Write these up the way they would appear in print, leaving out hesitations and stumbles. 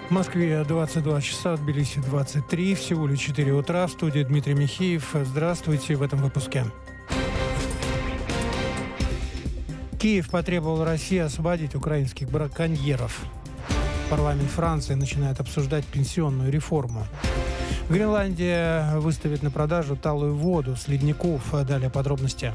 В Москве 22 часа, в Тбилиси 23, в Сеуле 4 утра. В студии Дмитрий Михеев. Здравствуйте в этом выпуске. Киев потребовал России освободить украинских браконьеров. Парламент Франции начинает обсуждать пенсионную реформу. Гренландия выставит на продажу талую воду с ледников. Далее подробности.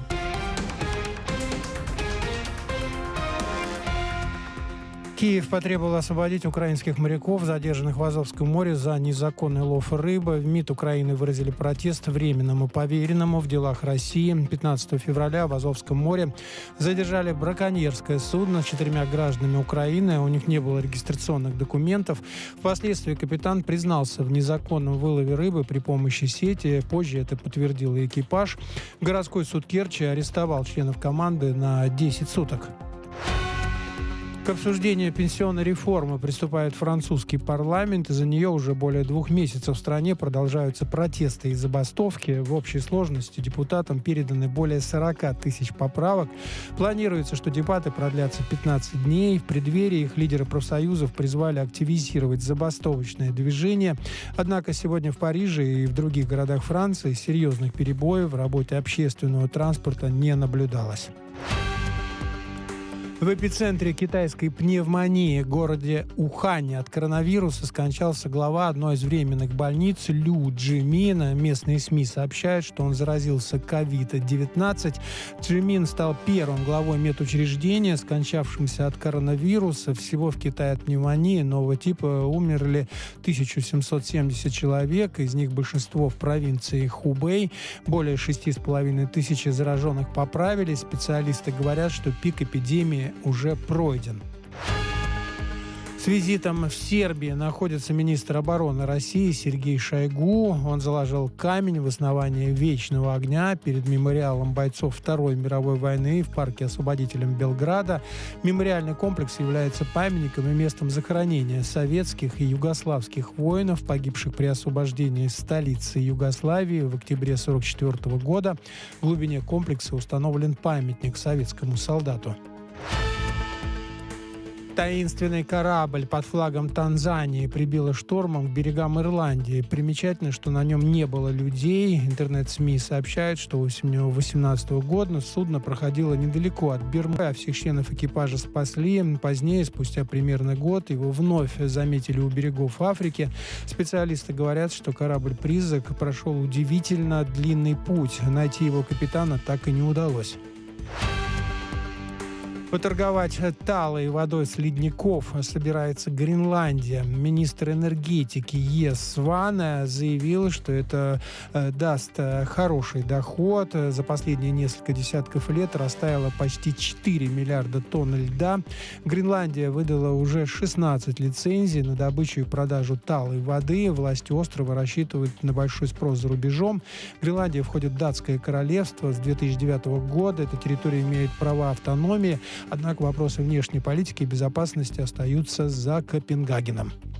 Киев потребовал освободить украинских моряков, задержанных в Азовском море за незаконный лов рыбы. В МИД Украины выразили протест временному поверенному в делах России. 15 февраля в Азовском море задержали браконьерское судно с 4 гражданами Украины. У них не было регистрационных документов. Впоследствии капитан признался в незаконном вылове рыбы при помощи сети. Позже это подтвердил и экипаж. Городской суд Керчи арестовал членов команды на 10 суток. К обсуждению пенсионной реформы приступает французский парламент. Из-за нее уже более 2 месяцев в стране продолжаются протесты и забастовки. В общей сложности депутатам переданы более 40 тысяч поправок. Планируется, что дебаты продлятся 15 дней. В преддверии их лидеры профсоюзов призвали активизировать забастовочное движение. Однако сегодня в Париже и в других городах Франции серьезных перебоев в работе общественного транспорта не наблюдалось. В эпицентре китайской пневмонии в городе Ухане от коронавируса скончался глава одной из временных больниц Лю Джимин. Местные СМИ сообщают, что он заразился COVID-19. Джимин стал первым главой медучреждения, скончавшимся от коронавируса. Всего в Китае от пневмонии нового типа умерли 1770 человек. Из них большинство в провинции Хубэй. Более 6,5 тысяч зараженных поправились. Специалисты говорят, что пик эпидемии уже пройден. С визитом в Сербии находится министр обороны России Сергей Шойгу. Он заложил камень в основание Вечного огня перед мемориалом бойцов Второй мировой войны в парке Освободителям Белграда. Мемориальный комплекс является памятником и местом захоронения советских и югославских воинов, погибших при освобождении столицы Югославии в октябре 1944 года. В глубине комплекса установлен памятник советскому солдату. Таинственный корабль под флагом Танзании прибило штормом к берегам Ирландии. Примечательно, что на нем не было людей. Интернет-СМИ сообщают, что осенью 2018 года судно проходило недалеко от Бирмы, а всех членов экипажа спасли. Позднее, спустя примерно год, его вновь заметили у берегов Африки. Специалисты говорят, что корабль-призрак прошел удивительно длинный путь. Найти его капитана так и не удалось. Поторговать талой водой с ледников собирается Гренландия. Министр энергетики Йенс Сван заявил, что это даст хороший доход. За последние несколько десятков лет растаяло почти 4 миллиарда тонн льда. Гренландия выдала уже 16 лицензий на добычу и продажу талой воды. Власти острова рассчитывают на большой спрос за рубежом. Гренландия входит в Датское королевство с 2009 года. Эта территория имеет права автономии. Однако вопросы внешней политики и безопасности остаются за Копенгагеном.